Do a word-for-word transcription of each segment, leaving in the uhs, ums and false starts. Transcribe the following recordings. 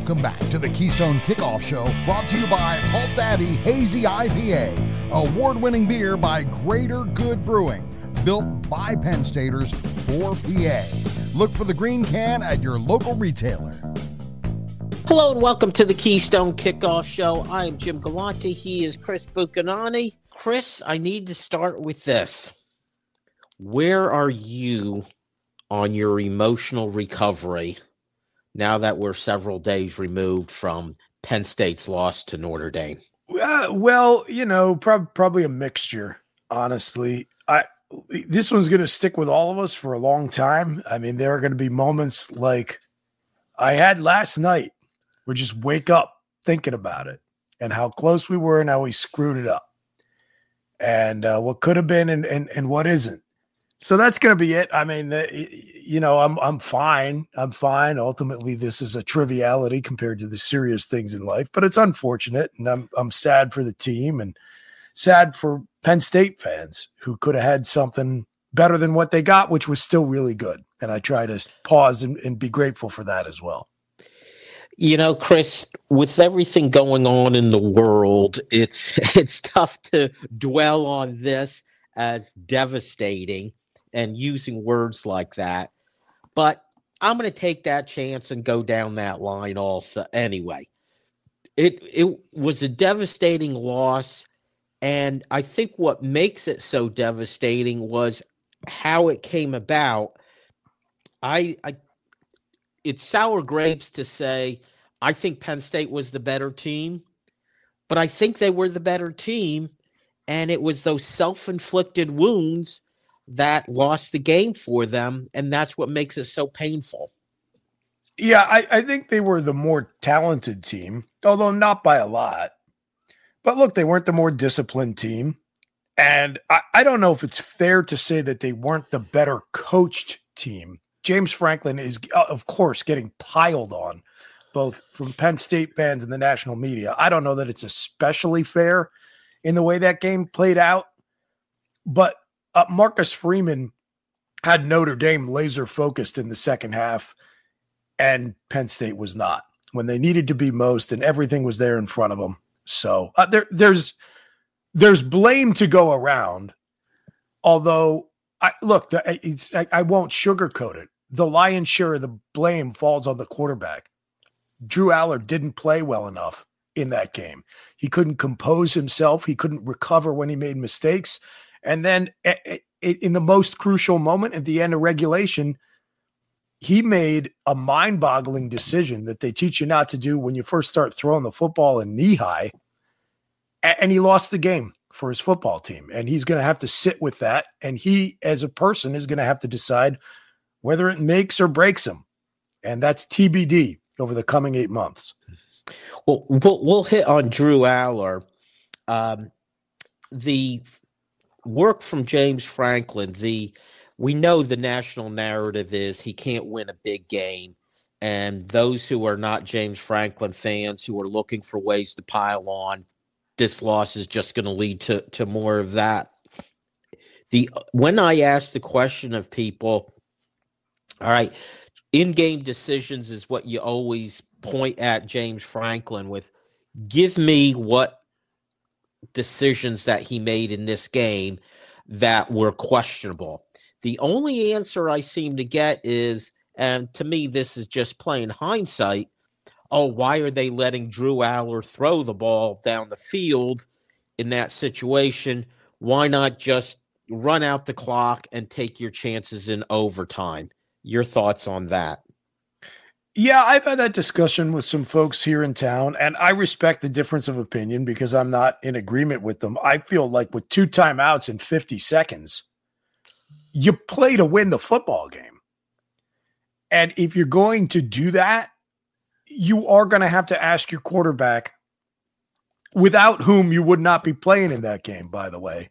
Welcome back to the Keystone Kickoff Show, brought to you by Halt Daddy Hazy I P A, award-winning beer by Greater Good Brewing, built by Penn Staters for P A. Look for the green can at your local retailer. Hello and welcome to the Keystone Kickoff Show. I am Jim Galante. He is Chris Buchanani. Chris, I need to start with this. Where are you on your emotional recovery now that we're several days removed from Penn State's loss to Notre Dame? Uh, well, you know, prob- probably a mixture, honestly. I This one's going to stick with all of us for a long time. I mean, there are going to be moments like I had last night where just wake up thinking about it and how close we were and how we screwed it up and uh, what could have been and, and, and what isn't. So that's going to be it. I mean, the, you know, I'm I'm fine. I'm fine. Ultimately, this is a triviality compared to the serious things in life, but it's unfortunate, and I'm I'm sad for the team and sad for Penn State fans who could have had something better than what they got, which was still really good. And I try to pause and, and be grateful for that as well. You know, Chris, with everything going on in the world, it's it's tough to dwell on this as devastating and using words like that. But I'm going to take that chance and go down that line also anyway. It it was a devastating loss, and I think what makes it so devastating was how it came about. I, I it's sour grapes to say I think Penn State was the better team, but I think they were the better team, and it was those self-inflicted wounds that lost the game for them, and that's what makes it so painful. Yeah, I, I think they were the more talented team, although not by a lot. But look, they weren't the more disciplined team. And I, I don't know if it's fair to say that they weren't the better coached team. James Franklin is, of course, getting piled on, both from Penn State fans and the national media. I don't know that it's especially fair in the way that game played out. But uh, Marcus Freeman had Notre Dame laser focused in the second half, and Penn State was not when they needed to be most, and everything was there in front of them. So uh, there, there's there's blame to go around. Although, I, look, it's, I, I won't sugarcoat it. The lion's share of the blame falls on the quarterback. Drew Aller didn't play well enough in that game. He couldn't compose himself. He couldn't recover when he made mistakes. And then in the most crucial moment at the end of regulation, he made a mind-boggling decision that they teach you not to do when you first start throwing the football in knee high. And he lost the game for his football team. And he's going to have to sit with that. And he, as a person, is going to have to decide whether it makes or breaks him. And that's T B D over the coming eight months. Well, we'll, we'll hit on Drew Aller. Um, the work from James Franklin, the we know the national narrative is he can't win a big game. And those who are not James Franklin fans, who are looking for ways to pile on, this loss is just going to lead to, to more of that. The when I ask the question of people, all right, in-game decisions is what you always point at James Franklin with. Give me what decisions that he made in this game that were questionable. The only answer I seem to get is, and to me this is just plain hindsight, oh, why are they letting Drew Aller throw the ball down the field in that situation? Why not just run out the clock and take your chances in overtime? Your thoughts on that? Yeah, I've had that discussion with some folks here in town, and I respect the difference of opinion because I'm not in agreement with them. I feel like with two timeouts in fifty seconds, you play to win the football game. And if you're going to do that, you are going to have to ask your quarterback, without whom you would not be playing in that game, by the way,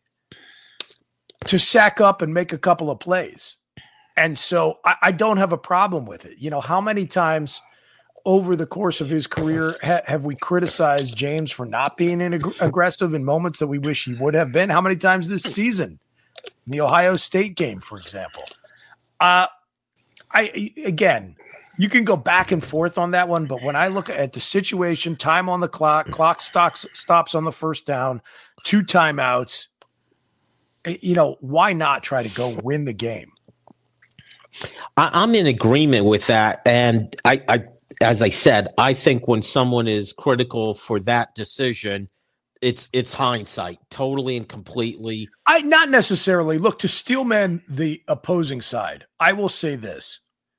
to sack up and make a couple of plays. And so I, I don't have a problem with it. You know, how many times over the course of his career ha- have we criticized James for not being in ag- aggressive in moments that we wish he would have been? How many times this season? In the Ohio State game, for example. Uh, I again, you can go back and forth on that one, but when I look at the situation, time on the clock, clock stops, stops on the first down, two timeouts, you know, why not try to go win the game? I, I'm in agreement with that. And I, I, as I said, I think when someone is critical for that decision, it's it's hindsight, totally and completely. I not necessarily look to steelman the opposing side. I will say this.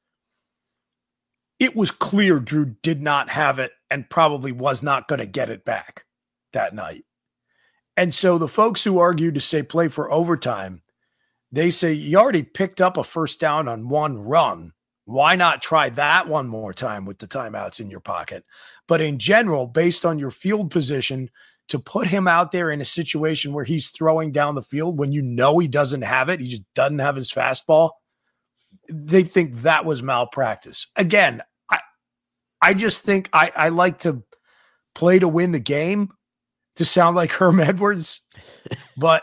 It was clear Drew did not have it and probably was not going to get it back that night. And so the folks who argue to say play for overtime, they say you already picked up a first down on one run. Why not try that one more time with the timeouts in your pocket? But in general, based on your field position, to put him out there in a situation where he's throwing down the field when you know he doesn't have it, he just doesn't have his fastball, they think that was malpractice. Again, I I just think I, I like to play to win the game, to sound like Herm Edwards, but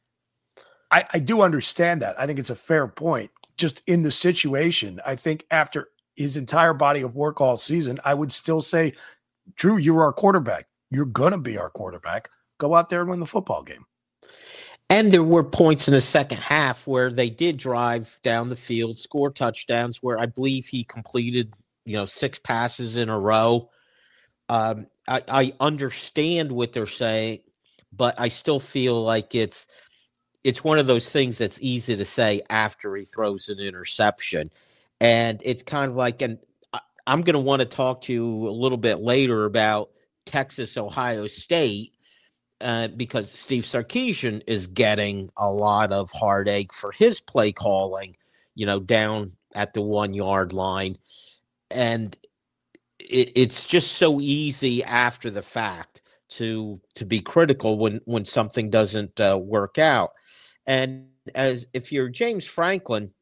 I, I do understand that. I think it's a fair point. Just in the situation, I think after his entire body of work all season, I would still say, Drew, you're our quarterback. You're going to be our quarterback. Go out there and win the football game. And there were points in the second half where they did drive down the field, score touchdowns, where I believe he completed, you know, six passes in a row. Um, I, I understand what they're saying, but I still feel like it's it's one of those things that's easy to say after he throws an interception. And it's kind of like, and I, I'm going to want to talk to you a little bit later about Texas, Ohio State, uh, because Steve Sarkisian is getting a lot of heartache for his play calling, you know, down at the one yard line. And it, it's just so easy after the fact to to be critical when, when something doesn't uh, work out. And as if you're James Franklin,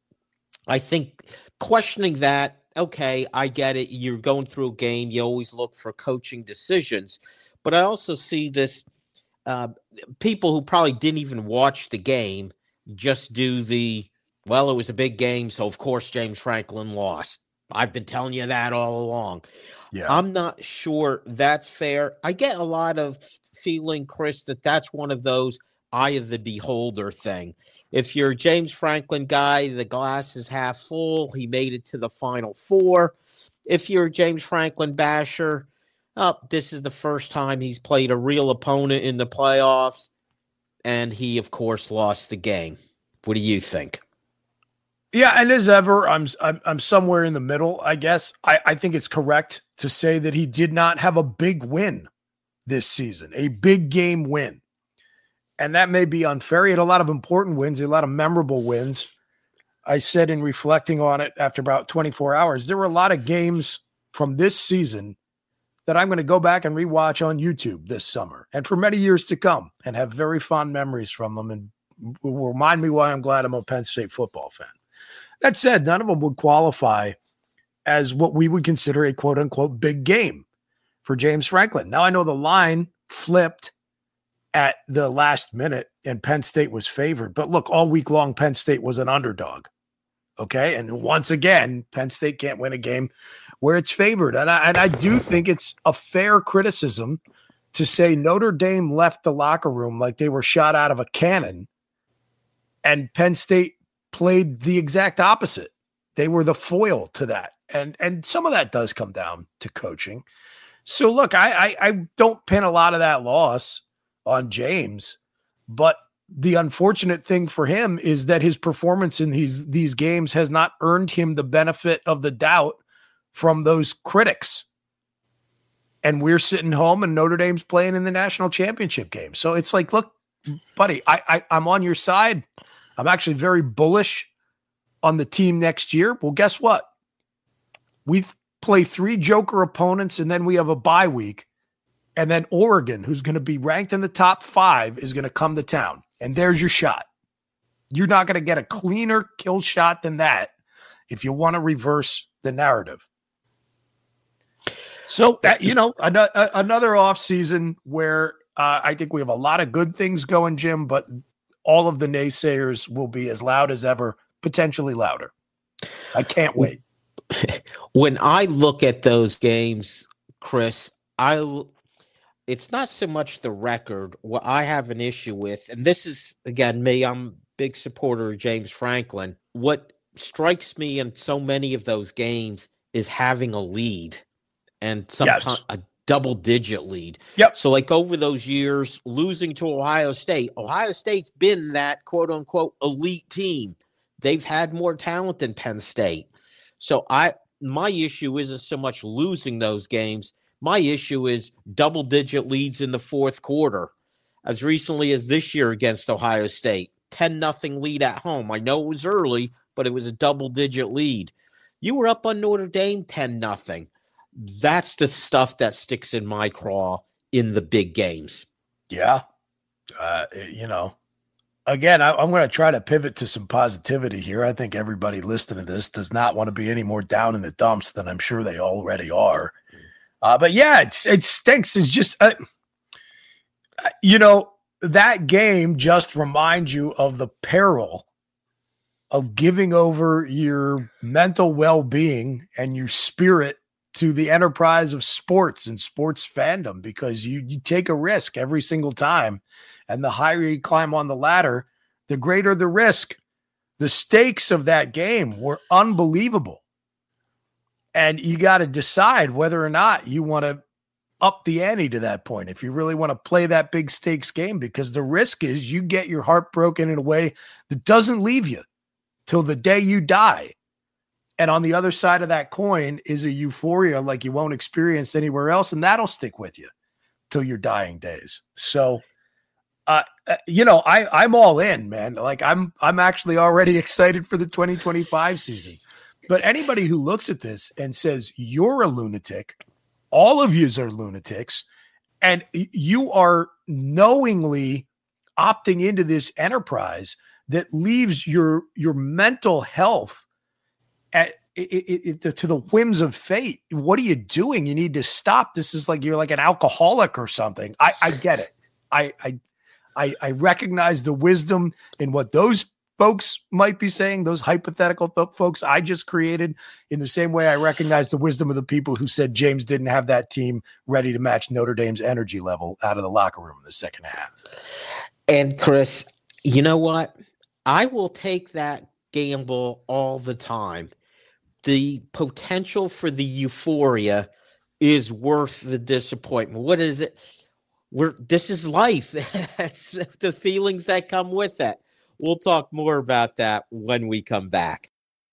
I think questioning that, okay, I get it. You're going through a game. You always look for coaching decisions. But I also see this uh, people who probably didn't even watch the game just do the, well, it was a big game, so of course James Franklin lost. I've been telling you that all along. Yeah. I'm not sure that's fair. I get a lot of feeling, Chris, that that's one of those eye of the beholder thing. If you're a James Franklin guy, the glass is half full. He made it to the Final Four. If you're a James Franklin basher, oh, this is the first time he's played a real opponent in the playoffs, and he, of course, lost the game. What do you think? Yeah, and as ever, I'm I'm, I'm somewhere in the middle, I guess. I, I think it's correct to say that he did not have a big win this season, a big game win. And that may be unfair. He had a lot of important wins, a lot of memorable wins. I said in reflecting on it after about twenty-four hours, there were a lot of games from this season that I'm going to go back and rewatch on YouTube this summer and for many years to come and have very fond memories from them and will remind me why I'm glad I'm a Penn State football fan. That said, none of them would qualify as what we would consider a quote-unquote big game for James Franklin. Now, I know the line flipped at the last minute and Penn State was favored. But look, all week long, Penn State was an underdog. Okay. And once again, Penn State can't win a game where it's favored. And I, and I do think it's a fair criticism to say Notre Dame left the locker room like they were shot out of a cannon and Penn State played the exact opposite. They were the foil to that. And, and some of that does come down to coaching. So look, I, I, I don't pin a lot of that loss on James, but the unfortunate thing for him is that his performance in these these games has not earned him the benefit of the doubt from those critics. And we're sitting home and Notre Dame's playing in the national championship game. So it's like, look, buddy, I, I I'm on your side. I'm actually very bullish on the team next year. Well, guess what? We play three joker opponents and then we have a bye week. And then Oregon, who's going to be ranked in the top five, is going to come to town. And there's your shot. You're not going to get a cleaner kill shot than that if you want to reverse the narrative. So, uh, you know, another, another offseason where uh, I think we have a lot of good things going, Jim, but all of the naysayers will be as loud as ever, potentially louder. I can't wait. when I look at those games, Chris, I it's not so much the record. What I have an issue with, and this is again me, I'm a big supporter of James Franklin. What strikes me in so many of those games is having a lead, and sometimes Yes. a double-digit lead. Yep. So, like over those years, losing to Ohio State, Ohio State's been that quote-unquote elite team. They've had more talent than Penn State. So, I my issue isn't so much losing those games. My issue is double-digit leads in the fourth quarter. As recently as this year against Ohio State, ten nothing lead at home. I know it was early, but it was a double-digit lead. You were up on Notre Dame ten nothing. That's the stuff that sticks in my craw in the big games. Yeah. Uh, you know, again, I, I'm going to try to pivot to some positivity here. I think everybody listening to this does not want to be any more down in the dumps than I'm sure they already are. Uh, but yeah, it's, it stinks. It's just, uh, you know, that game just reminds you of the peril of giving over your mental well-being and your spirit to the enterprise of sports and sports fandom, because you, you take a risk every single time. And the higher you climb on the ladder, the greater the risk. The stakes of that game were unbelievable. And you got to decide whether or not you want to up the ante to that point, if you really want to play that big stakes game, because the risk is you get your heart broken in a way that doesn't leave you till the day you die. And on the other side of that coin is a euphoria like you won't experience anywhere else, and that'll stick with you till your dying days. So, uh, you know, I, I'm all in, man. Like I'm, I'm actually already excited for the twenty twenty-five season. But anybody who looks at this and says you're a lunatic, all of yous are lunatics, and you are knowingly opting into this enterprise that leaves your your mental health At, it, it, to the whims of fate. What are you doing? You need to stop. This is like you're like an alcoholic or something. I, I get it. I, I I I recognize the wisdom in what those folks might be saying, those hypothetical th- folks I just created, in the same way I recognize the wisdom of the people who said James didn't have that team ready to match Notre Dame's energy level out of the locker room in the second half. And Chris, you know what? I will take that gamble all the time. The potential for the euphoria is worth the disappointment. What is it? We're this is life. That's the feelings that come with that. We'll talk more about that when we come back.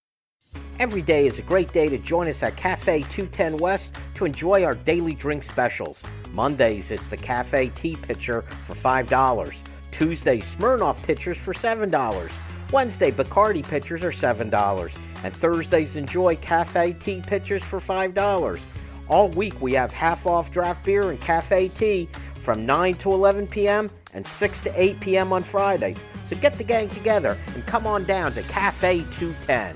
Every day is a great day to join us at Cafe two ten West to enjoy our daily drink specials. Mondays, it's the Cafe Tea Pitcher for five dollars. Tuesday, Smirnoff Pitchers for seven dollars. Wednesday, Bacardi Pitchers are seven dollars. And Thursdays, enjoy Cafe Tea Pitchers for five dollars. All week, we have half-off draft beer and cafe tea from nine to eleven p.m. and six to eight p.m. on Fridays. So get the gang together and come on down to Cafe two ten.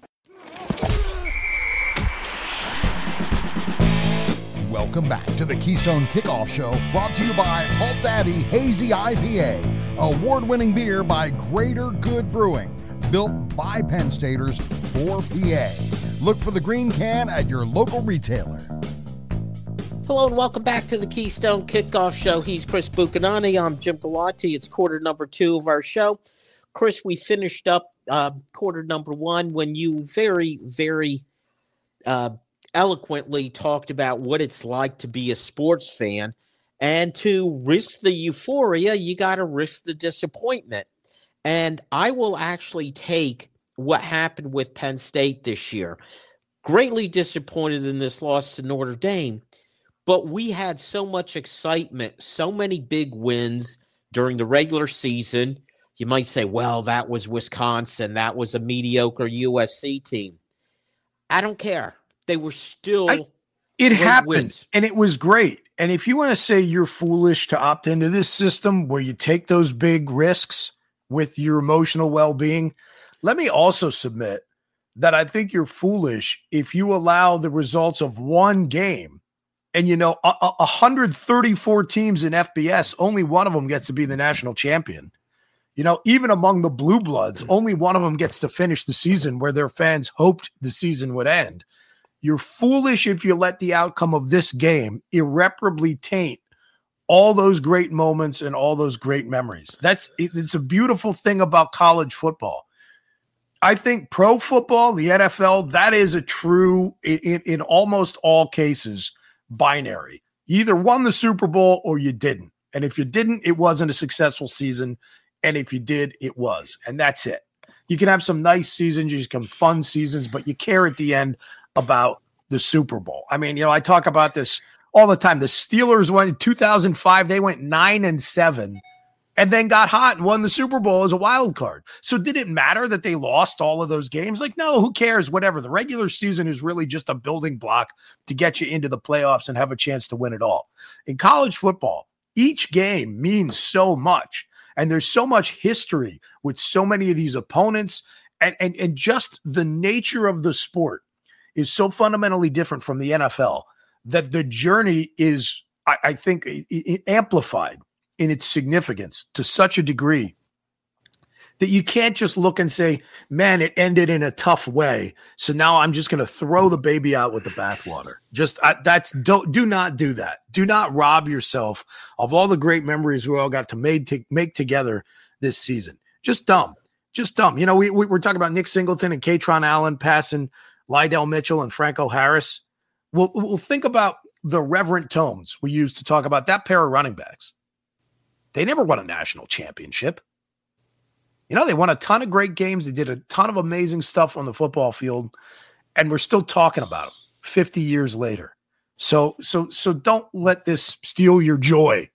Welcome back to the Keystone Kickoff Show, brought to you by Halt Daddy Hazy I P A, award-winning beer by Greater Good Brewing, built by Penn Staters for P A. Look for the green can at your local retailer. Hello and welcome back to the Keystone Kickoff Show. He's Chris Bucanani. I'm Jim Galati. It's quarter number two of our show. Chris, we finished up uh, quarter number one when you very, very uh, eloquently talked about what it's like to be a sports fan. And to risk the euphoria, you got to risk the disappointment. And I will actually take what happened with Penn State this year. Greatly disappointed in this loss to Notre Dame, but we had so much excitement, so many big wins during the regular season. You might say, well, that was Wisconsin. That was a mediocre U S C team. I don't care. They were still I, It happened, wins. And it was great. And if you want to say you're foolish to opt into this system where you take those big risks with your emotional well-being, let me also submit that I think you're foolish if you allow the results of one game. And, you know, a, a one hundred thirty-four teams in F B S, only one of them gets to be the national champion. You know, even among the Blue Bloods, only one of them gets to finish the season where their fans hoped the season would end. You're foolish if you let the outcome of this game irreparably taint all those great moments and all those great memories. That's it's a beautiful thing about college football. I think pro football, the N F L, that is a true, in, in almost all cases, binary. You either won the Super Bowl or you didn't. And if you didn't, it wasn't a successful season. And if you did, it was. And that's it. You can have some nice seasons, you can have fun seasons, but you care at the end about the Super Bowl. I mean, you know, I talk about this all the time. The Steelers went in two thousand five, they went nine and seven and then got hot and won the Super Bowl as a wild card. So did it matter that they lost all of those games? Like, no, who cares? Whatever. The regular season is really just a building block to get you into the playoffs and have a chance to win it all. In college football, each game means so much. And there's so much history with so many of these opponents, and, and, and just the nature of the sport is so fundamentally different from the N F L that the journey is, I, I think, it, it amplified in its significance to such a degree that you can't just look and say, man, it ended in a tough way, so now I'm just going to throw the baby out with the bathwater. Just I, that's don't do not do that. Do not rob yourself of all the great memories we all got to made to make together this season. Just dumb, just dumb. You know, we, we we're talking about Nick Singleton and Katron Allen passing Lydell Mitchell and Franco Harris. We'll we'll think about the reverent tones we used to talk about that pair of running backs. They never won a national championship. You know, they won a ton of great games. They did a ton of amazing stuff on the football field, and we're still talking about them fifty years later. So, so, so don't let this steal your joy.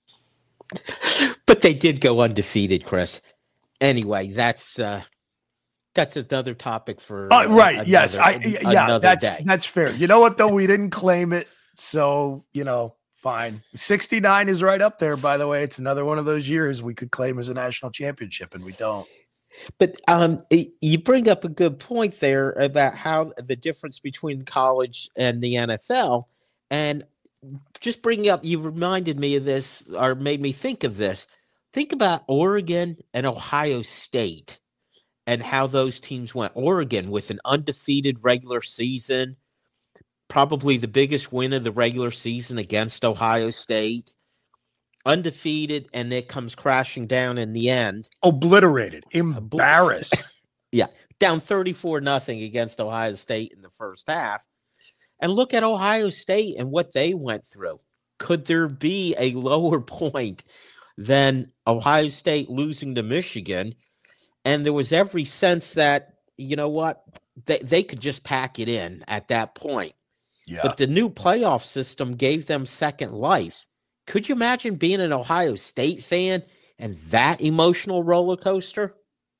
But they did go undefeated, Chris. Anyway, that's uh, that's another topic for uh, right. Another, yes, I yeah, that's day. That's fair. You know what though? We didn't claim it, so you know. Fine. sixty-nine is right up there, by the way. It's another one of those years we could claim as a national championship, and we don't. But um, you bring up a good point there about how the difference between college and the N F L. And just bringing up, you reminded me of this, or made me think of this. Think about Oregon and Ohio State and how those teams went. Oregon with an undefeated regular season, probably the biggest win of the regular season against Ohio State, undefeated, and it comes crashing down in the end. Obliterated, embarrassed. Yeah, down thirty-four nothing against Ohio State in the first half. And look at Ohio State and what they went through. Could there be a lower point than Ohio State losing to Michigan? And there was every sense that, you know what, they, they could just pack it in at that point. Yeah. But the new playoff system gave them second life. Could you imagine being an Ohio State fan and that emotional roller coaster?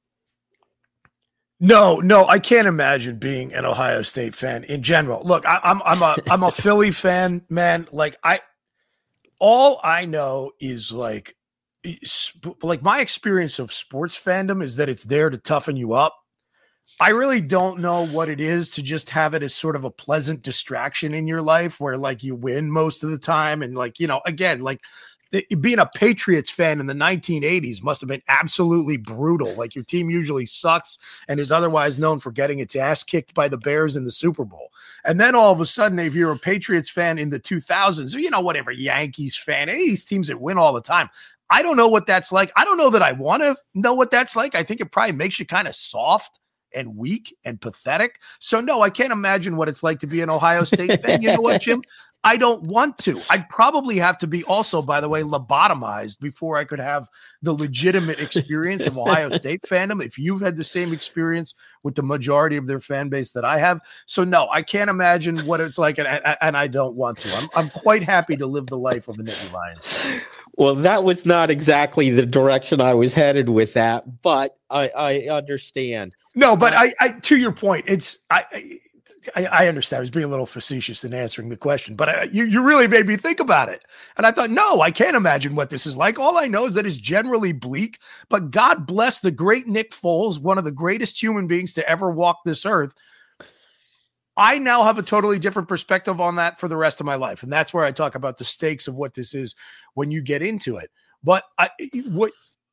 No, no, I can't imagine being an Ohio State fan in general. Look, I, I'm I'm a I'm a Philly fan, man. Like I, all I know is like, like my experience of sports fandom is that it's there to toughen you up. I really don't know what it is to just have it as sort of a pleasant distraction in your life where like you win most of the time. And like, you know, again, like the, being a Patriots fan in the nineteen eighties must have been absolutely brutal. Like your team usually sucks and is otherwise known for getting its ass kicked by the Bears in the Super Bowl. And then all of a sudden, if you're a Patriots fan in the two thousands, or, you know, whatever, Yankees fan, any of these teams that win all the time, I don't know what that's like. I don't know that I want to know what that's like. I think it probably makes you kind of soft and weak and pathetic. So no, I can't imagine what it's like to be an Ohio State fan. You know what, Jim? I don't want to. I'd probably have to be also, by the way, lobotomized before I could have the legitimate experience of Ohio State fandom. If you've had the same experience with the majority of their fan base that I have. So no, I can't imagine what it's like. And, and I don't want to. I'm, I'm quite happy to live the life of a Nittany Lions fan. Well, that was not exactly the direction I was headed with that, but I, I understand. No, but I, I, to your point, it's, I, I, I understand. I was being a little facetious in answering the question, but I, you, you really made me think about it. And I thought, no, I can't imagine what this is like. All I know is that it's generally bleak, but God bless the great Nick Foles, one of the greatest human beings to ever walk this earth. I now have a totally different perspective on that for the rest of my life. And that's where I talk about the stakes of what this is when you get into it. But I, what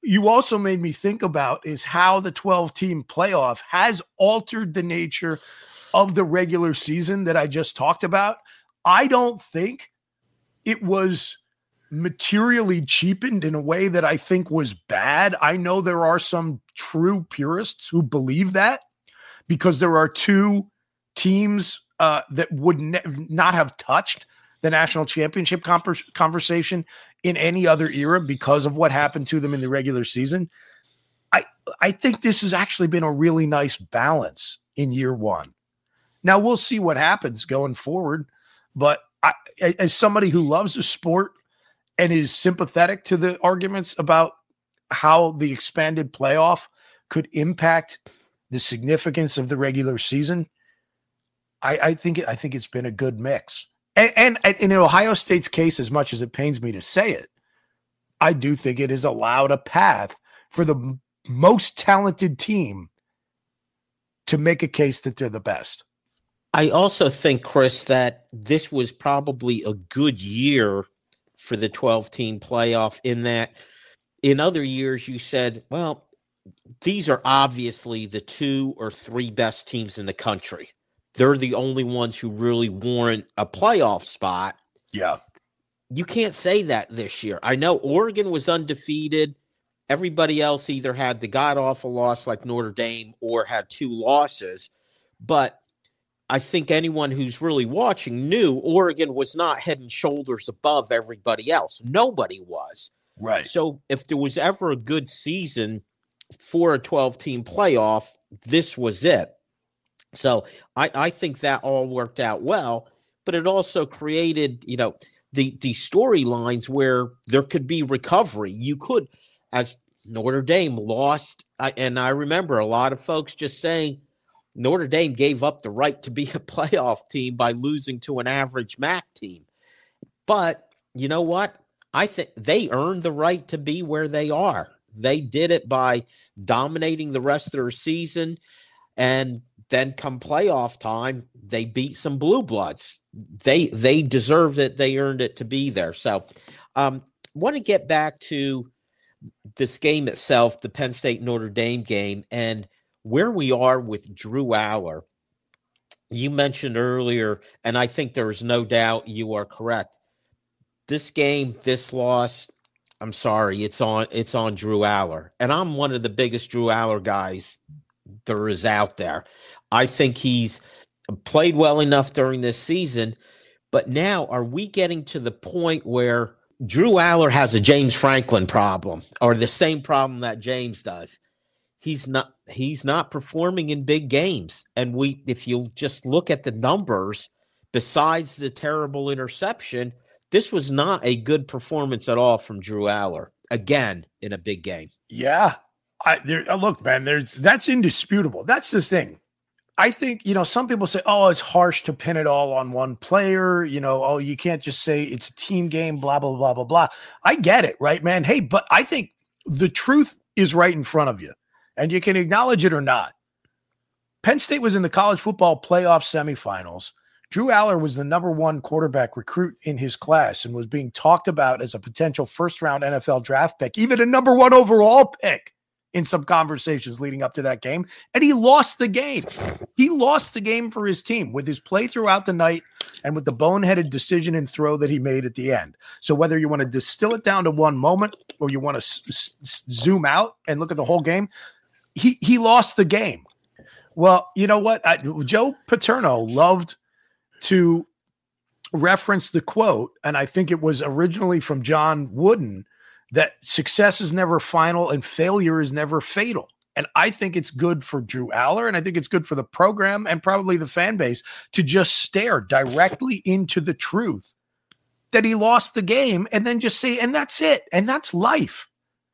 you also made me think about is how the twelve-team playoff has altered the nature of the regular season that I just talked about. I don't think it was materially cheapened in a way that I think was bad. I know there are some true purists who believe that because there are two teams uh, that would ne- not have touched the national championship com- conversation in any other era because of what happened to them in the regular season. I I think this has actually been a really nice balance in year one. Now we'll see what happens going forward, but I, as somebody who loves the sport and is sympathetic to the arguments about how the expanded playoff could impact the significance of the regular season, I, I think I think it's been a good mix. And, and, and in Ohio State's case, as much as it pains me to say it, I do think it has allowed a path for the m- most talented team to make a case that they're the best. I also think, Chris, that this was probably a good year for the twelve-team playoff in that in other years you said, well, these are obviously the two or three best teams in the country. They're the only ones who really warrant a playoff spot. Yeah. You can't say that this year. I know Oregon was undefeated. Everybody else either had the god-awful loss like Notre Dame or had two losses. But I think anyone who's really watching knew Oregon was not head and shoulders above everybody else. Nobody was. Right. So if there was ever a good season for a twelve-team playoff, this was it. So I, I think that all worked out well, but it also created, you know, the, the storylines where there could be recovery. You could, as Notre Dame lost, I, and I remember a lot of folks just saying Notre Dame gave up the right to be a playoff team by losing to an average M A C team. But you know what? I think they earned the right to be where they are. They did it by dominating the rest of their season, and then come playoff time, they beat some blue bloods. They they deserved it. They earned it to be there. So um, want to get back to this game itself, the Penn State Notre Dame game, and where we are with Drew Allar. You mentioned earlier, and I think there's no doubt you are correct. This game, this loss, I'm sorry, it's on it's on Drew Allar. And I'm one of the biggest Drew Allar guys there is out there. I think he's played well enough during this season, but now are we getting to the point where Drew Allar has a James Franklin problem or the same problem that James does? He's not he's not performing in big games. And we if you just look at the numbers, besides the terrible interception, this was not a good performance at all from Drew Allar, again, in a big game. Yeah. I there look, man, there's that's indisputable. That's the thing. I think, you know, some people say, oh, it's harsh to pin it all on one player. You know, oh, you can't just say it's a team game, blah, blah, blah, blah, blah. I get it, right, man? Hey, but I think the truth is right in front of you, and you can acknowledge it or not. Penn State was in the college football playoff semifinals. Drew Allar was the number one quarterback recruit in his class and was being talked about as a potential first-round N F L draft pick, even a number one overall pick in some conversations leading up to that game. And he lost the game. He lost the game for his team with his play throughout the night and with the boneheaded decision and throw that he made at the end. So whether you want to distill it down to one moment or you want to s- s- zoom out and look at the whole game, he, he lost the game. Well, you know what? I, Joe Paterno loved to reference the quote, and I think it was originally from John Wooden, that success is never final and failure is never fatal. And I think it's good for Drew Allar, and I think it's good for the program and probably the fan base to just stare directly into the truth that he lost the game and then just say, and that's it. And that's life.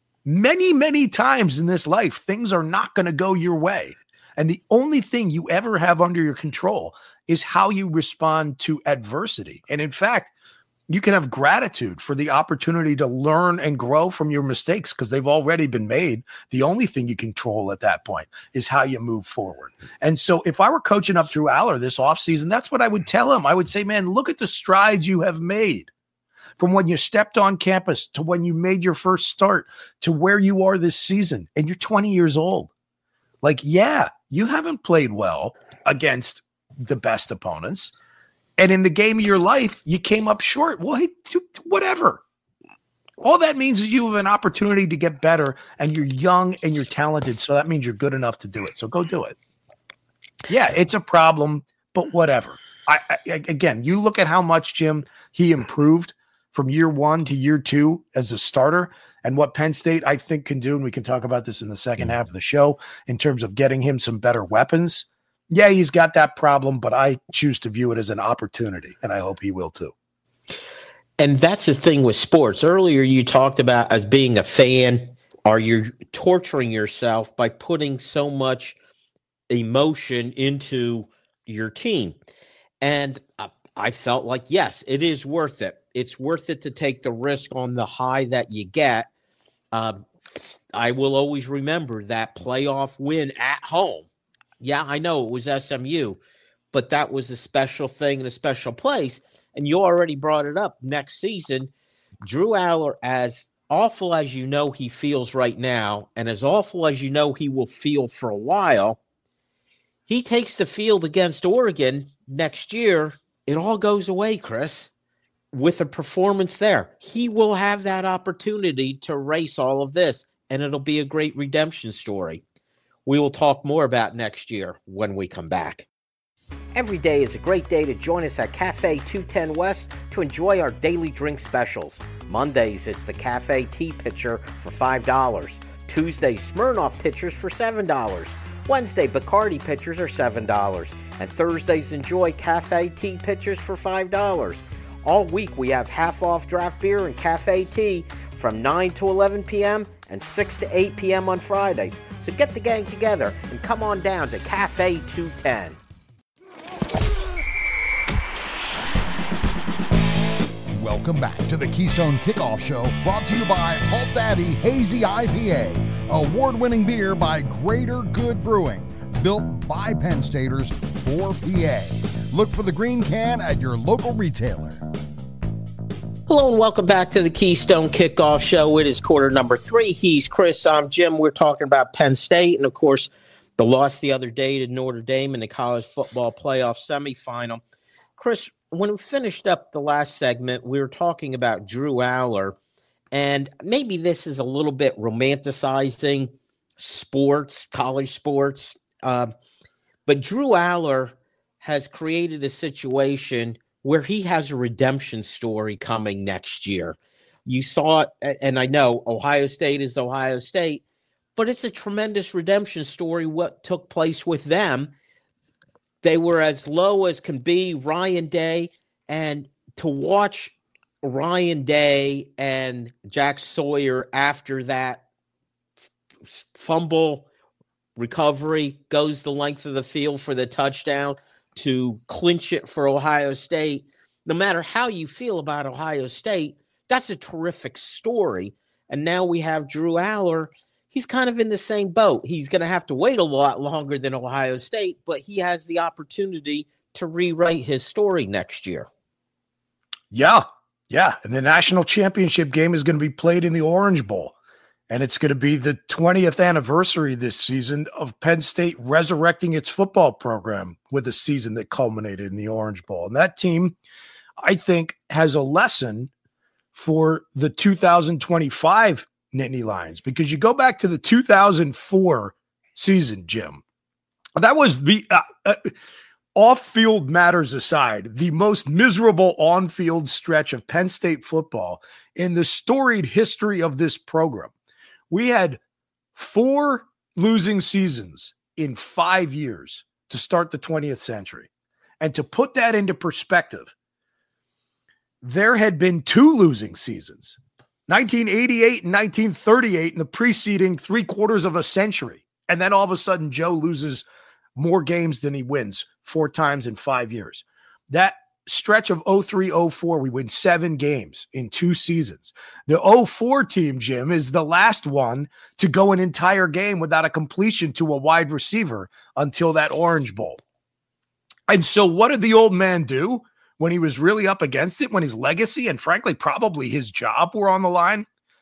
Many, many times in this life, things are not going to go your way. And the only thing you ever have under your control is how you respond to adversity. And in fact, you can have gratitude for the opportunity to learn and grow from your mistakes because they've already been made. The only thing you control at that point is how you move forward. And so if I were coaching up Drew Allar this offseason, that's what I would tell him. I would say, man, look at the strides you have made. from when you stepped on campus to when you made your first start to where you are this season, and you're twenty years old. Like, yeah, you haven't played well against the best opponents. And in the game of your life, you came up short. Well, hey, whatever. All that means is you have an opportunity to get better, and you're young and you're talented. So that means you're good enough to do it. So go do it. Yeah, it's a problem, but whatever. I, I again, you look at how much, Jim, he improved from year one to year two as a starter, and what Penn State, I think, can do. And we can talk about this in the second half of the show in terms of getting him some better weapons. Yeah, he's got that problem, but I choose to view it as an opportunity, and I hope he will too. And that's the thing with sports. Earlier, you talked about as being a fan, are you torturing yourself by putting so much emotion into your team? And I felt like, yes, it is worth it. It's worth it to take the risk on the high that you get. Um, I will always remember that playoff win at home. Yeah, I know it was S M U, but that was a special thing in a special place. And you already brought it up. Next season, Drew Allar, as awful as you know he feels right now, and as awful as you know he will feel for a while, he takes the field against Oregon next year. It all goes away, Chris, with a performance there. He will have that opportunity to erase all of this, and it'll be a great redemption story. We will talk more about next year when we come back. Every day is a great day to join us at Cafe two ten West to enjoy our daily drink specials. Mondays, it's the Cafe Tea Pitcher for five dollars. Tuesdays, Smirnoff Pitchers for seven dollars. Wednesday, Bacardi Pitchers are seven dollars. And Thursdays, enjoy Cafe Tea Pitchers for five dollars. All week, we have half-off draft beer and cafe tea from nine to eleven p.m. and six to eight p.m. on Fridays. So get the gang together and come on down to Cafe two ten. Welcome back to the Keystone Kickoff Show, brought to you by Halt Daddy Hazy I P A, award-winning beer by Greater Good Brewing, built by Penn Staters for P A. Look for the green can at your local retailer. Hello and welcome back to the Keystone Kickoff Show. It is quarter number three. He's Chris. I'm Jim. We're talking about Penn State and, of course, the loss the other day to Notre Dame in the college football playoff semifinal. Chris, when we finished up the last segment, we were talking about Drew Allar, and maybe this is a little bit romanticizing sports, college sports, uh, but Drew Allar has created a situation where he has a redemption story coming next year. You saw it, and I know Ohio State is Ohio State, but it's a tremendous redemption story what took place with them. They were as low as can be, Ryan Day, and to watch Ryan Day and Jack Sawyer after that fumble recovery goes the length of the field for the touchdown to clinch it for Ohio State. No matter how you feel about Ohio State, that's a terrific story. And now we have Drew Allar. He's kind of in the same boat. He's going to have to wait a lot longer than Ohio State, but he has the opportunity to rewrite his story next year. Yeah, yeah. And the national championship game is going to be played in the Orange Bowl. And it's going to be the twentieth anniversary this season of Penn State resurrecting its football program with a season that culminated in the Orange Bowl. And that team, I think, has a lesson for the two thousand twenty-five Nittany Lions, because you go back to the two thousand four season, Jim. That was the uh, uh, off-field matters aside, the most miserable on-field stretch of Penn State football in the storied history of this program. We had four losing seasons in five years to start the twentieth century. And to put that into perspective, there had been two losing seasons, nineteen eighty-eight and nineteen thirty-eight, in the preceding three quarters of a century. And then all of a sudden, Joe loses more games than he wins four times in five years. That stretch of oh three oh four, we win seven games in two seasons. The oh four team, Jim, is the last one to go an entire game without a completion to a wide receiver until that Orange Bowl. And so what did the old man do? when he was really up against it, when his legacy and frankly, probably his job were on the line,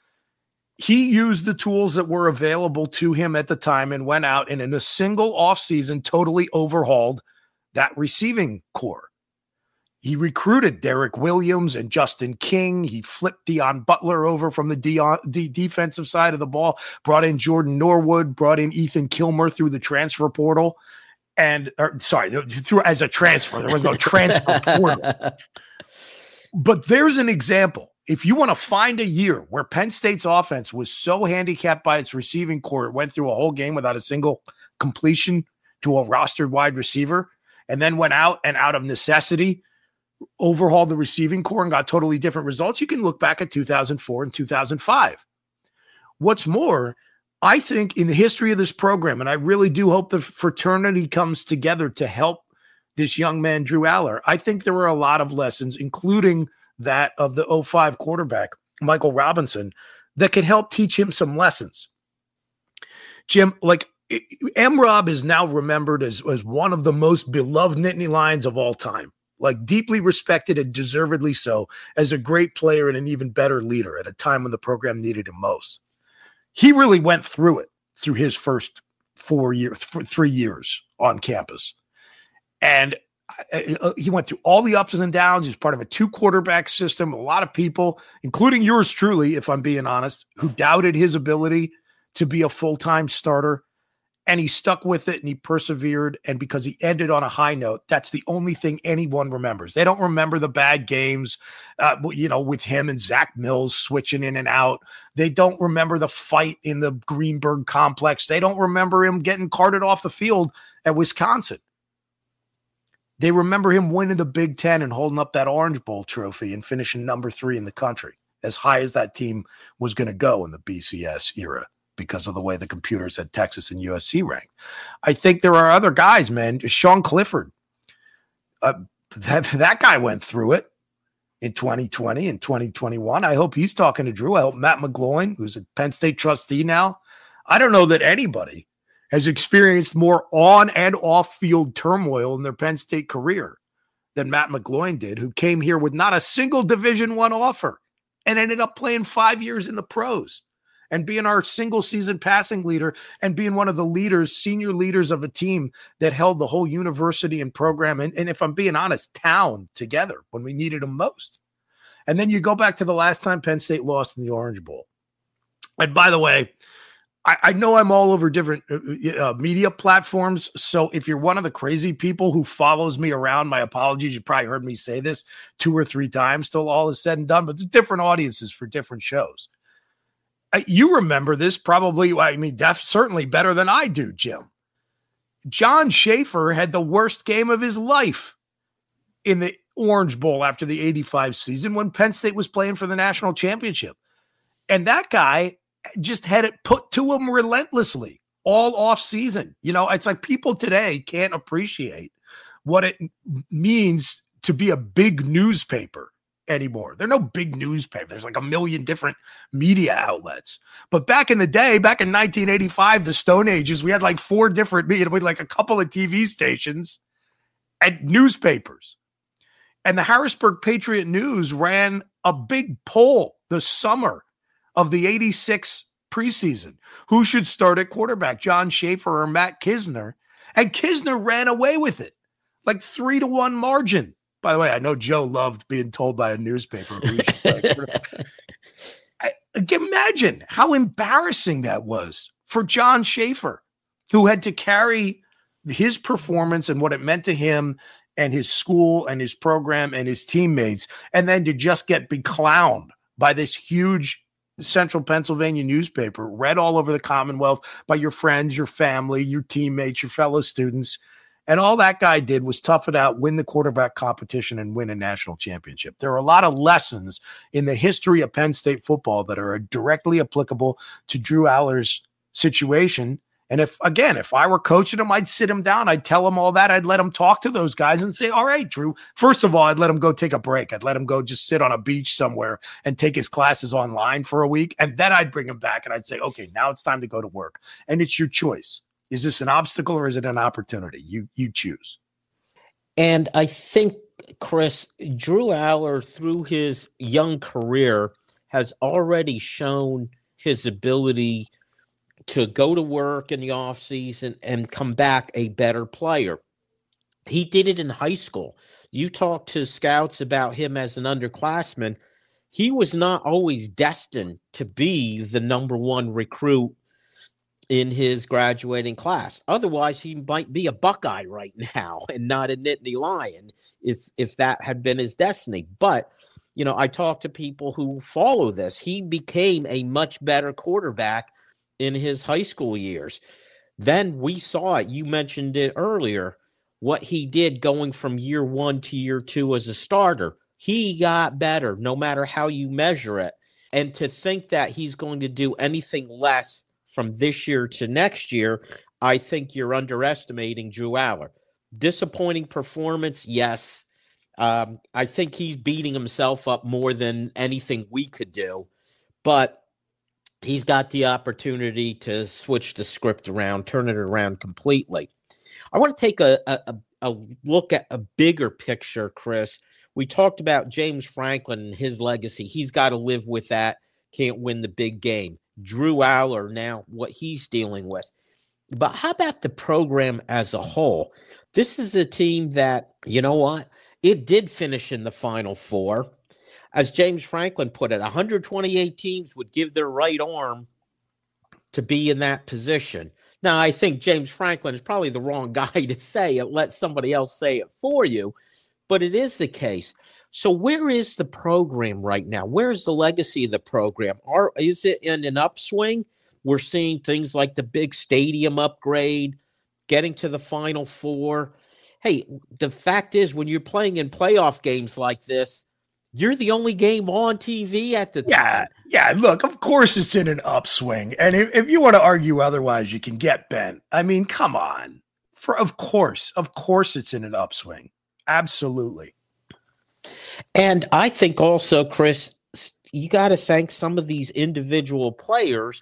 he used the tools that were available to him at the time and went out and in a single offseason totally overhauled that receiving core. He recruited Derek Williams and Justin King. He flipped Deion Butler over from the, de- the defensive side of the ball, brought in Jordan Norwood, brought in Ethan Kilmer through the transfer portal. And or, sorry, through as a transfer. There was no transfer portal. But there's an example. If you want to find a year where Penn State's offense was so handicapped by its receiving core, it went through a whole game without a single completion to a rostered wide receiver, and then went out and out of necessity, overhauled the receiving core and got totally different results, you can look back at two thousand four and two thousand five. What's more, I think in the history of this program, and I really do hope the fraternity comes together to help this young man, Drew Allar, I think there were a lot of lessons, including that of the oh five quarterback, Michael Robinson, that could help teach him some lessons. Jim, like M-Rob is now remembered as, as one of the most beloved Nittany Lions of all time, like deeply respected and deservedly so as a great player and an even better leader at a time when the program needed him most. He really went through it through his first four years, three years on campus. And he went through all the ups and downs. He's part of a two quarterback system. A lot of people, including yours truly, if I'm being honest, who doubted his ability to be a full-time starter. And he stuck with it and he persevered. And because he ended on a high note, that's the only thing anyone remembers. They don't remember the bad games, uh, you know, with him and Zach Mills switching in and out. They don't remember the fight in the Greenberg complex. They don't remember him getting carted off the field at Wisconsin. They remember him winning the Big Ten and holding up that Orange Bowl trophy and finishing number three in the country, as high as that team was going to go in the B C S era because of the way the computers had Texas and U S C ranked. I think there are other guys, man. Sean Clifford, uh, that, that guy went through it in twenty twenty and twenty twenty-one. I hope he's talking to Drew. I hope Matt McGloin, who's a Penn State trustee now, I don't know that anybody has experienced more on and off field turmoil in their Penn State career than Matt McGloin did, who came here with not a single Division One offer and ended up playing five years in the pros and being our single season passing leader and being one of the leaders, senior leaders of a team that held the whole university and program. And, and if I'm being honest, town together when we needed them most. And then you go back to the last time Penn State lost in the Orange Bowl. And by the way, I, I know I'm all over different uh, media platforms. So if you're one of the crazy people who follows me around, my apologies. You probably heard me say this two or three times till all is said and done, but there's different audiences for different shows. I, you remember this probably, I mean, def, certainly better than I do, Jim. John Schaefer had the worst game of his life in the Orange Bowl after the eighty-five season when Penn State was playing for the national championship. And that guy just had it put to him relentlessly all off season. You know, it's like people today can't appreciate what it means to be a big newspaper anymore. There are no big newspapers. There's like a million different media outlets. But back in the day, back in nineteen eighty-five, the Stone Ages, we had like four different media, we had like a couple of T V stations and newspapers. And the Harrisburg Patriot News ran a big poll the summer of the eighty-six preseason. Who should start at quarterback, John Schaefer or Matt Kisner? And Kisner ran away with it, like three to one margin. By the way, I know Joe loved being told by a newspaper who should play quarterback. I, imagine how embarrassing that was for John Schaefer, who had to carry his performance and what it meant to him and his school and his program and his teammates, and then to just get beclowned by this huge Central Pennsylvania newspaper, read all over the Commonwealth by your friends, your family, your teammates, your fellow students. And all that guy did was tough it out, win the quarterback competition, and win a national championship. There are a lot of lessons in the history of Penn State football that are directly applicable to Drew Allar's situation. And if, again, if I were coaching him, I'd sit him down. I'd tell him all that. I'd let him talk to those guys and say, all right, Drew, first of all, I'd let him go take a break. I'd let him go just sit on a beach somewhere and take his classes online for a week. And then I'd bring him back and I'd say, okay, now it's time to go to work. And it's your choice. Is this an obstacle or is it an opportunity? You, you choose. And I think Chris, Drew Aller, through his young career, has already shown his ability to go to work in the offseason and come back a better player. He did it in high school. You talk to scouts about him as an underclassman. He was not always destined to be the number one recruit in his graduating class. Otherwise, he might be a Buckeye right now and not a Nittany Lion if if that had been his destiny. But, you know, I talk to people who follow this. He became a much better quarterback in his high school years. Then we saw it. You mentioned it earlier, what he did going from year one to year two as a starter. He got better no matter how you measure it. And to think that he's going to do anything less from this year to next year, I think you're underestimating Drew Aller. Disappointing performance, yes. Um, I think he's beating himself up more than anything we could do. But he's got the opportunity to switch the script around, turn it around completely. I want to take a, a, a look at a bigger picture, Chris. We talked about James Franklin and his legacy. He's got to live with that, can't win the big game. Drew Aller, now what he's dealing with. But how about the program as a whole? This is a team that, you know what? It did finish in the Final Four. As James Franklin put it, one hundred twenty-eight teams would give their right arm to be in that position. Now, I think James Franklin is probably the wrong guy to say it. Let somebody else say it for you. But it is the case. So where is the program right now? Where is the legacy of the program? Are, is it in an upswing? We're seeing things like the big stadium upgrade, getting to the Final Four. Hey, the fact is, when you're playing in playoff games like this, you're the only game on T V at the time. Yeah, yeah. Look, of course it's in an upswing. And if, if you want to argue otherwise, you can get bent. I mean, come on. For Of course, of course it's in an upswing. Absolutely. And I think also, Chris, you got to thank some of these individual players.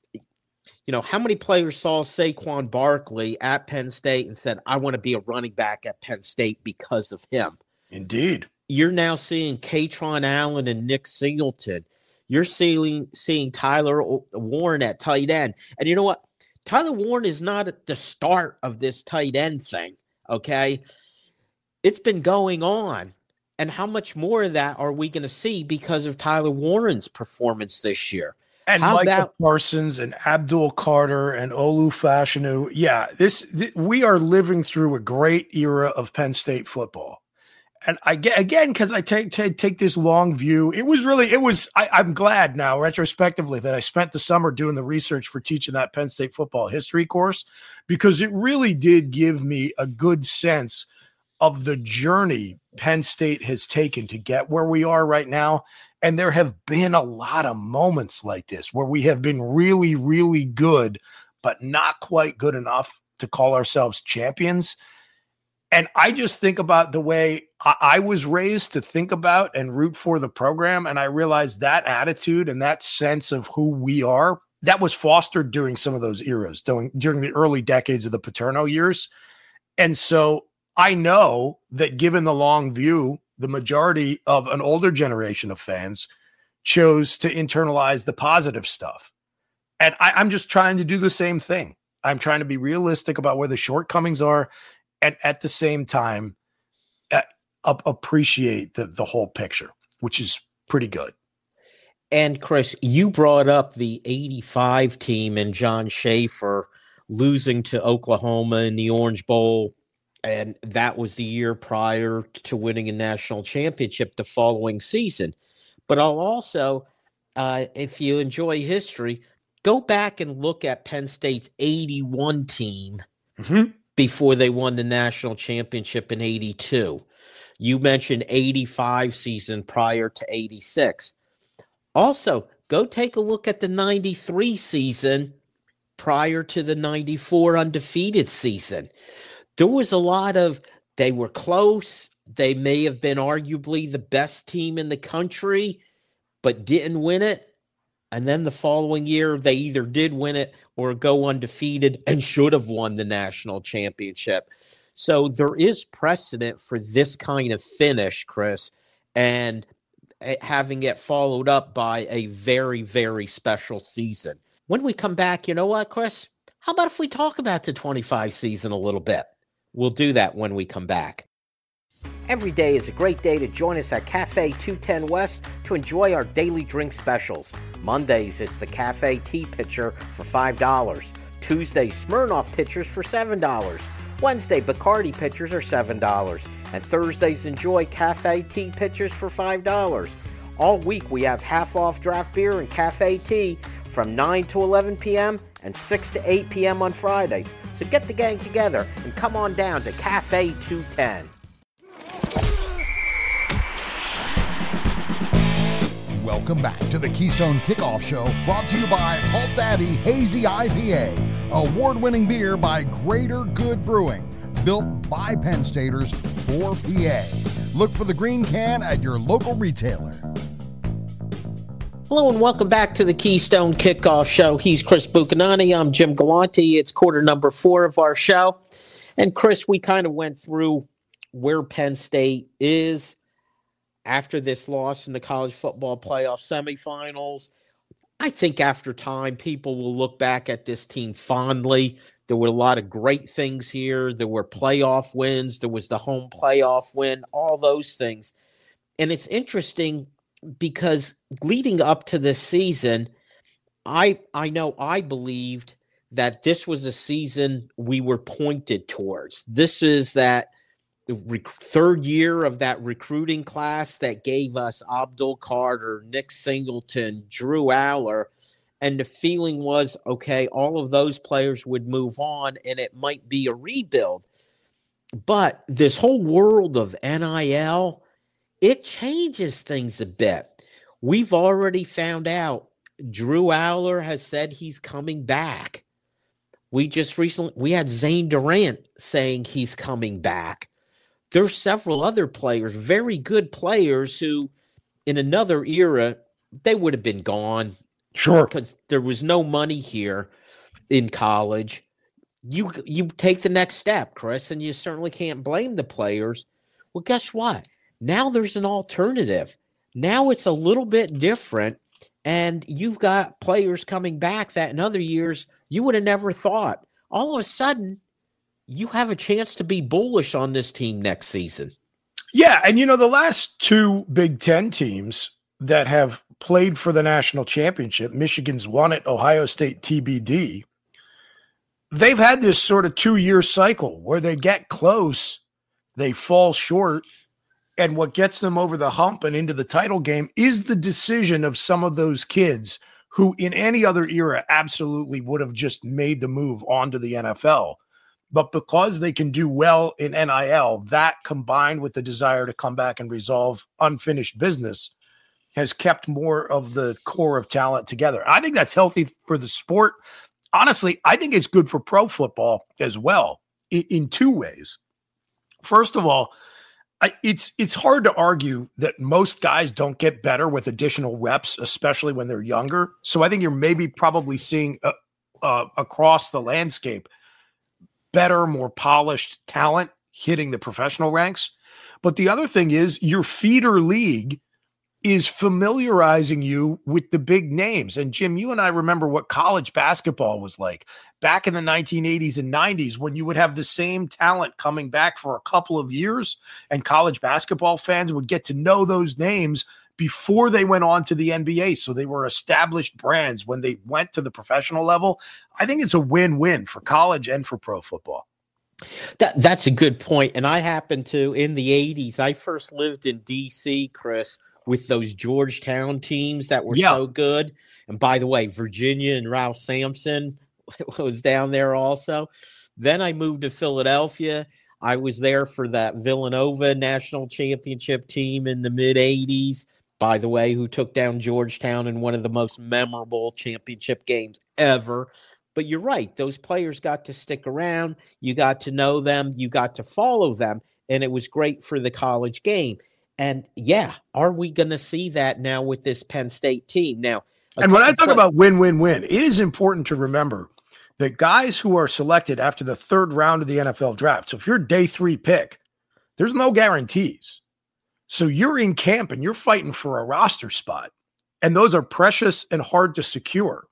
You know, how many players saw Saquon Barkley at Penn State and said, I want to be a running back at Penn State because of him? Indeed. You're now seeing Katron Allen and Nick Singleton. You're seeing, seeing Tyler Warren at tight end. And you know what? Tyler Warren is not at the start of this tight end thing, okay? It's been going on. And how much more of that are we going to see because of Tyler Warren's performance this year? And how Micah about Parsons and Abdul Carter and Olu Fashanu? Yeah, this th- we are living through a great era of Penn State football. And I get again because I take, take take this long view. It was really it was. I, I'm glad now retrospectively that I spent the summer doing the research for teaching that Penn State football history course, because it really did give me a good sense of the journey Penn State has taken to get where we are right now. And there have been a lot of moments like this where we have been really, really good, but not quite good enough to call ourselves champions. And I just think about the way I, I was raised to think about and root for the program. And I realized that attitude and that sense of who we are, that was fostered during some of those eras, during, during the early decades of the Paterno years. And so I know that given the long view, the majority of an older generation of fans chose to internalize the positive stuff. And I, I'm just trying to do the same thing. I'm trying to be realistic about where the shortcomings are, and at the same time, uh, appreciate the, the whole picture, which is pretty good. And Chris, you brought up the eighty-five team and John Schaefer losing to Oklahoma in the Orange Bowl. And that was the year prior to winning a national championship the following season. But I'll also, uh, if you enjoy history, go back and look at Penn State's eighty-one team mm-hmm. before they won the national championship in eighty-two. You mentioned eighty-five season prior to eighty-six. Also, go take a look at the ninety-three season prior to the ninety-four undefeated season. There was a lot of, they were close. They may have been arguably the best team in the country, but didn't win it. And then the following year, they either did win it or go undefeated and should have won the national championship. So there is precedent for this kind of finish, Chris, and having it followed up by a very, very special season. When we come back, you know what, Chris? How about if we talk about the twenty-five season a little bit? We'll do that when we come back. Every day is a great day to join us at Cafe two ten West to enjoy our daily drink specials. Mondays, it's the Cafe Tea Pitcher for five dollars. Tuesday, Smirnoff Pitchers for seven dollars. Wednesday, Bacardi Pitchers are seven dollars. And Thursdays, enjoy Cafe Tea Pitchers for five dollars. All week, we have half-off draft beer and cafe tea from nine to eleven p.m. and six to eight p.m. on Fridays. So get the gang together and come on down to Cafe two ten. Welcome back to the Keystone Kickoff Show, brought to you by Halt Daddy Hazy I P A, award-winning beer by Greater Good Brewing, built by Penn Staters for P A. Look for the green can at your local retailer. Hello and welcome back to the Keystone Kickoff Show. He's Chris Buchanani. I'm Jim Galante. It's quarter number four of our show. And Chris, we kind of went through where Penn State is after this loss in the college football playoff semifinals. I think after time, people will look back at this team fondly. There were a lot of great things here. There were playoff wins. There was the home playoff win, all those things. And it's interesting because leading up to this season, I I know I believed that this was a season we were pointed towards. This is that the rec- third year of that recruiting class that gave us Abdul Carter, Nick Singleton, Drew Aller, and the feeling was, okay, all of those players would move on and it might be a rebuild. But this whole world of N I L, it changes things a bit. We've already found out Drew Aller has said he's coming back. We just recently, we had Zane Durant saying he's coming back. There's several other players, very good players who in another era, they would have been gone. Sure. Because there was no money here in college. You you take the next step, Chris, and you certainly can't blame the players. Well, guess what? Now there's an alternative. Now it's a little bit different, and you've got players coming back that in other years you would have never thought. All of a sudden, you have a chance to be bullish on this team next season. Yeah, and you know, the last two Big Ten teams that have played for the national championship, Michigan's won it, Ohio State T B D, they've had this sort of two-year cycle where they get close, they fall short, and what gets them over the hump and into the title game is the decision of some of those kids who in any other era absolutely would have just made the move onto the N F L. But because they can do well in N I L, that combined with the desire to come back and resolve unfinished business has kept more of the core of talent together. I think that's healthy for the sport. Honestly, I think it's good for pro football as well in, in two ways. First of all, I, it's it's hard to argue that most guys don't get better with additional reps, especially when they're younger. So I think you're maybe probably seeing uh, uh, across the landscape better, more polished talent hitting the professional ranks. But the other thing is your feeder league is familiarizing you with the big names. And Jim, you and I remember what college basketball was like back in the nineteen eighties and nineties when you would have the same talent coming back for a couple of years and college basketball fans would get to know those names before they went on to the N B A. So they were established brands when they went to the professional level. I think it's a win-win for college and for pro football. That, that's a good point. And I happened to, in the eighties, I first lived in D C, Chris, with those Georgetown teams that were yeah. so good. And by the way, Virginia and Ralph Sampson was down there also. Then I moved to Philadelphia. I was there for that Villanova national championship team in the mid-eighties, by the way, who took down Georgetown in one of the most memorable championship games ever. But you're right. Those players got to stick around. You got to know them. You got to follow them. And it was great for the college game. And yeah, are we going to see that now with this Penn State team? Now, and when I talk about win, win, win, it is important to remember the guys who are selected after the third round of the N F L draft. So if you're a day three pick, there's no guarantees. So you're in camp and you're fighting for a roster spot. And those are precious and hard to secure.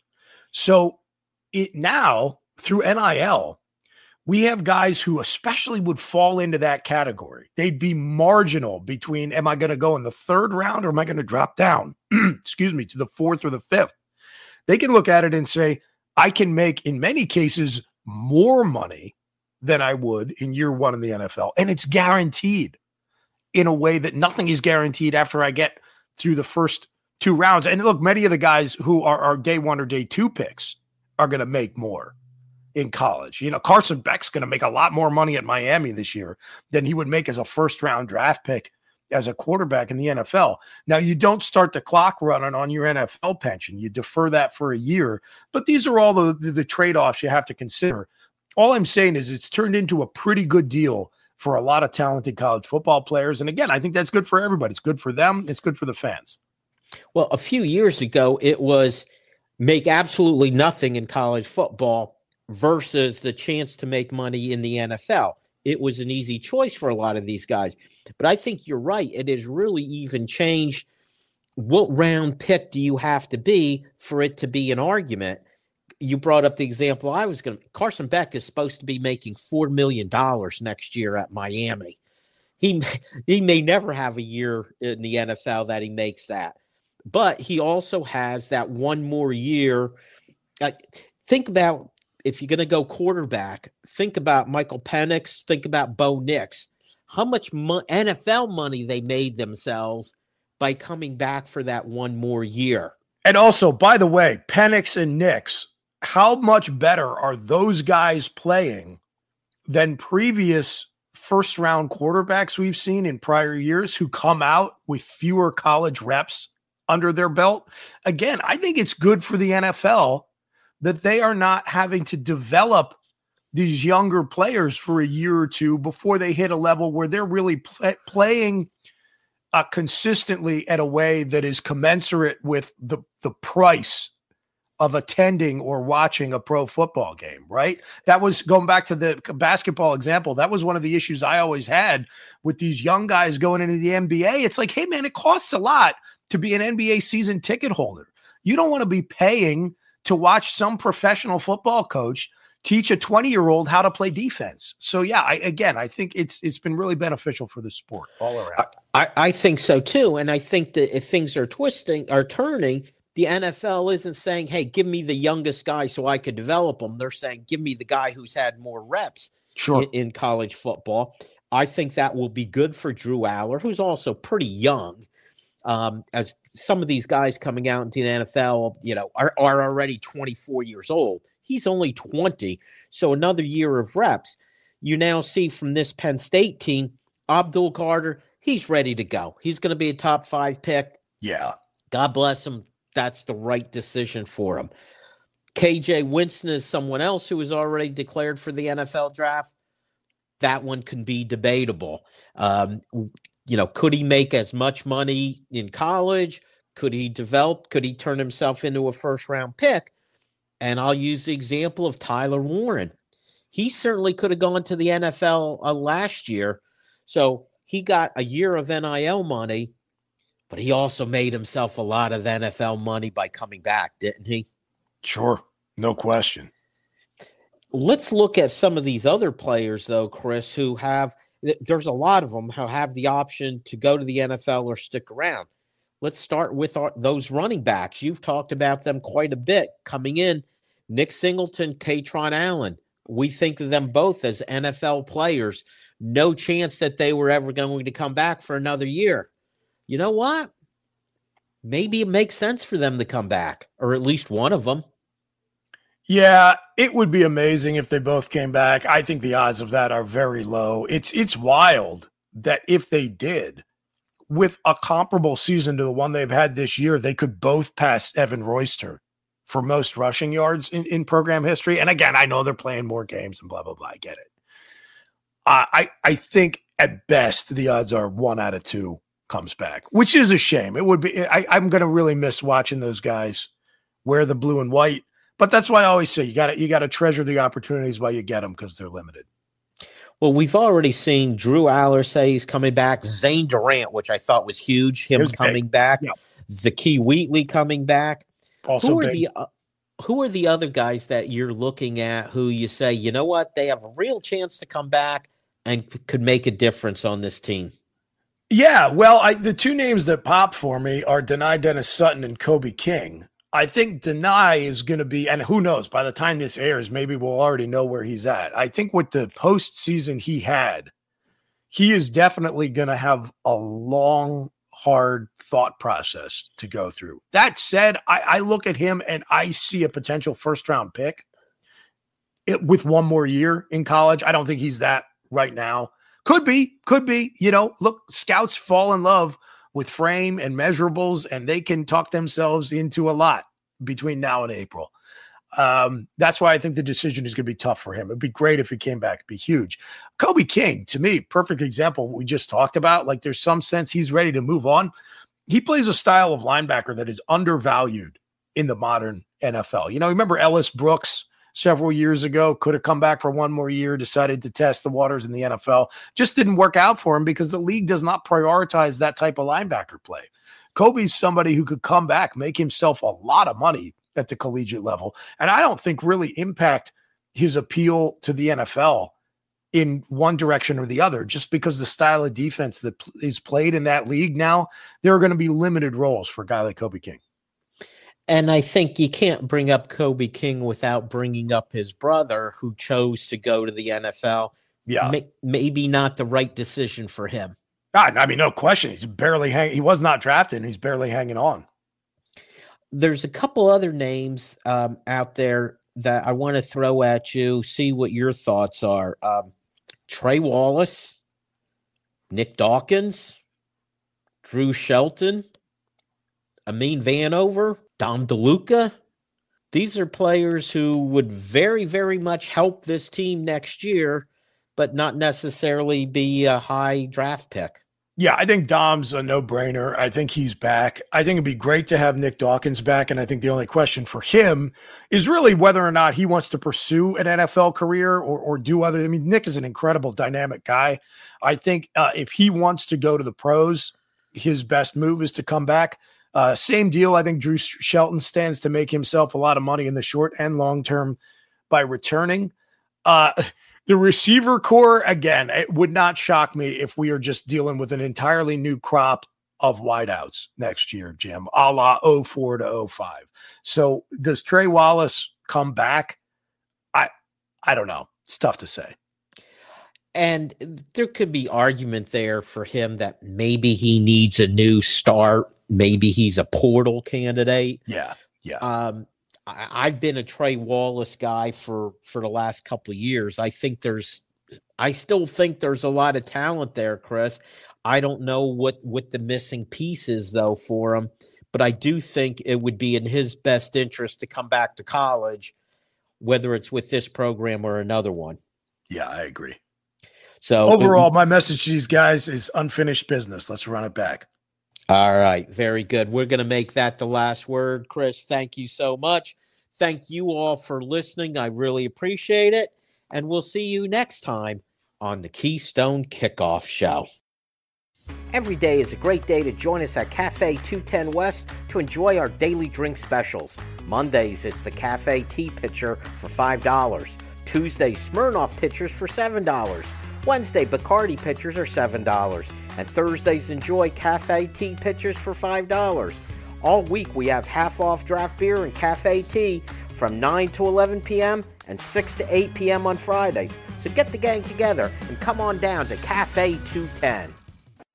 So it now, through N I L, we have guys who especially would fall into that category. They'd be marginal between, am I going to go in the third round or am I going to drop down, excuse me, to the fourth or the fifth? They can look at it and say, I can make, in many cases, more money than I would in year one in the N F L. And it's guaranteed in a way that nothing is guaranteed after I get through the first two rounds. And look, many of the guys who are, are day one or day two picks are going to make more in college. You know, Carson Beck's going to make a lot more money at Miami this year than he would make as a first round draft pick as a quarterback in the N F L. Now, you don't start the clock running on your N F L pension. You defer that for a year. But these are all the, the, the trade-offs you have to consider. All I'm saying is it's turned into a pretty good deal for a lot of talented college football players. And again, I think that's good for everybody. It's good for them. It's good for the fans. Well, a few years ago, it was make absolutely nothing in college football versus the chance to make money in the N F L. It was an easy choice for a lot of these guys. But I think you're right. It has really even changed what round pick do you have to be for it to be an argument. You brought up the example I was going to – Carson Beck is supposed to be making four million dollars next year at Miami. He, he may never have a year in the N F L that he makes that. But he also has that one more year. Uh, think about – if you're going to go quarterback, think about Michael Penix, think about Bo Nix, how much mo- N F L money they made themselves by coming back for that one more year. And also, by the way, Penix and Nix, how much better are those guys playing than previous first round quarterbacks we've seen in prior years who come out with fewer college reps under their belt? Again, I think it's good for the N F L that they are not having to develop these younger players for a year or two before they hit a level where they're really play, playing uh, consistently at a way that is commensurate with the, the price of attending or watching a pro football game, right? That was going back to the basketball example. That was one of the issues I always had with these young guys going into the N B A. It's like, hey, man, it costs a lot to be an N B A season ticket holder. You don't want to be paying to watch some professional football coach teach a twenty-year-old how to play defense. So, yeah, I, again, I think it's it's been really beneficial for the sport all around. I, I think so, too. And I think that if things are twisting, are turning, the N F L isn't saying, hey, give me the youngest guy so I could develop them. They're saying, give me the guy who's had more reps sure. in, in college football. I think that will be good for Drew Allar, who's also pretty young. Um, as some of these guys coming out into the N F L, you know, are, are already twenty-four years old. He's only twenty. So another year of reps. You now see from this Penn State team, Abdul Carter, he's ready to go. He's going to be a top five pick. Yeah. God bless him. That's the right decision for him. K J Winston is someone else who is already declared for the N F L draft. That one can be debatable. Um, You know, could he make as much money in college? Could he develop? Could he turn himself into a first round pick? And I'll use the example of Tyler Warren. He certainly could have gone to the N F L uh, last year. So he got a year of N I L money, but he also made himself a lot of N F L money by coming back, didn't he? Sure. No question. Let's look at some of these other players, though, Chris, who have there's a lot of them who have the option to go to the N F L or stick around. Let's start with our, those running backs. You've talked about them quite a bit coming in. Nick Singleton, Kaytron Allen. We think of them both as N F L players. No chance that they were ever going to come back for another year. You know what? Maybe it makes sense for them to come back, or at least one of them. Yeah, it would be amazing if they both came back. I think the odds of that are very low. It's it's wild that if they did, with a comparable season to the one they've had this year, they could both pass Evan Royster for most rushing yards in, in program history. And again, I know they're playing more games and blah, blah, blah. I get it. Uh, I, I think at best the odds are one out of two comes back, which is a shame. It would be. I, I'm going to really miss watching those guys wear the blue and white. But that's why I always say you got to you got to treasure the opportunities while you get them because they're limited. Well, we've already seen Drew Aller say he's coming back. Zane Durant, which I thought was huge, him Here's coming big. back. Yeah. Zakee Wheatley coming back. Also who are big. the uh, who are the other guys that you're looking at who you say, you know what, they have a real chance to come back and c- could make a difference on this team? Yeah, well, I, the two names that pop for me are Deni Dennis Sutton and Kobe King. I think Deni is going to be, and who knows, by the time this airs, maybe we'll already know where he's at. I think with the postseason he had, he is definitely going to have a long, hard thought process to go through. That said, I, I look at him and I see a potential first-round pick it, with one more year in college. I don't think he's that right now. Could be, could be. You know, look, scouts fall in love with frame and measurables, and they can talk themselves into a lot between now and April. Um, that's why I think the decision is going to be tough for him. It'd be great if he came back. It'd be huge. Kobe King, to me, perfect example of what we just talked about. Like there's some sense he's ready to move on. He plays a style of linebacker that is undervalued in the modern N F L. You know, remember Ellis Brooks several years ago, could have come back for one more year, decided to test the waters in the N F L. Just didn't work out for him because the league does not prioritize that type of linebacker play. Kobe's somebody who could come back, make himself a lot of money at the collegiate level, and I don't think really impact his appeal to the N F L in one direction or the other, just because the style of defense that is played in that league now, there are going to be limited roles for a guy like Kobe King. And I think you can't bring up Kobe King without bringing up his brother who chose to go to the N F L. Yeah. May, maybe not the right decision for him. God, I mean, no question. He's barely hanging. He was not drafted and he's barely hanging on. There's a couple other names um, out there that I want to throw at you, see what your thoughts are. Um, Trey Wallace, Nick Dawkins, Drew Shelton, Amin Vanover, Dom DeLuca. These are players who would very, very much help this team next year, but not necessarily be a high draft pick. Yeah, I think Dom's a no-brainer. I think he's back. I think it'd be great to have Nick Dawkins back, and I think the only question for him is really whether or not he wants to pursue an N F L career or, or do other. I mean, Nick is an incredible, dynamic guy. I think uh, if he wants to go to the pros, his best move is to come back. Uh, same deal. I think Drew Shelton stands to make himself a lot of money in the short and long term by returning. Uh, the receiver core, again, it would not shock me if we are just dealing with an entirely new crop of wideouts next year, Jim, a la oh four to oh five. So does Trey Wallace come back? I, I don't know. It's tough to say. And there could be argument there for him that maybe he needs a new start. Maybe he's a portal candidate. Yeah, yeah. Um, I, I've been a Trey Wallace guy for, for the last couple of years. I think there's, I still think there's a lot of talent there, Chris. I don't know what, what the missing piece is, though, for him. But I do think it would be in his best interest to come back to college, whether it's with this program or another one. Yeah, I agree. So overall, it, my message to these guys is unfinished business. Let's run it back. All right. Very good. We're going to make that the last word. Chris, thank you so much. Thank you all for listening. I really appreciate it. And we'll see you next time on the Keystone Kickoff Show. Every day is a great day to join us at Cafe two ten West to enjoy our daily drink specials. Mondays, it's the Cafe Tea Pitcher for five dollars. Tuesday, Smirnoff Pitchers for seven dollars. Wednesday, Bacardi Pitchers are seven dollars. And Thursdays, enjoy Cafe Tea Pitchers for five dollars. All week, we have half-off draft beer and cafe tea from nine to eleven p.m. and six to eight p.m. on Fridays. So get the gang together and come on down to Cafe two ten.